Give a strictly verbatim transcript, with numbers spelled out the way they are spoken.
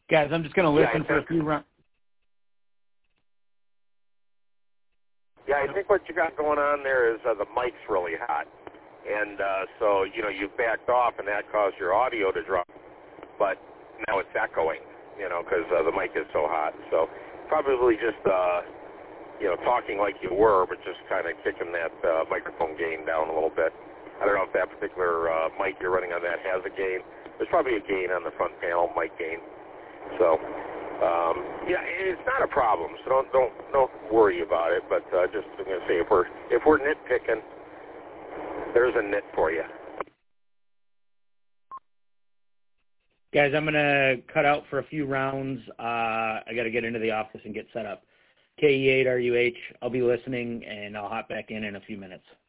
Guys, I'm just going to listen yeah, for a few rounds. Yeah, I think what you got going on there is uh, the mic's really hot. And uh, so, you know, you backed off, and that caused your audio to drop. But now it's echoing, you know, because uh, the mic is so hot. So probably just, uh, you know, talking like you were, but just kind of kicking that uh, microphone gain down a little bit. I don't know if that particular uh, mic you're running on that has a gain. There's probably a gain on the front panel, mic gain. So, um, yeah, it's not a problem. So don't don't don't worry about it. But uh, just I'm going to say, if we're if we're nitpicking, there's a nit for you. Guys, I'm going to cut out for a few rounds. Uh, I got to get into the office and get set up. K E eight R U H. I'll be listening, and I'll hop back in in a few minutes.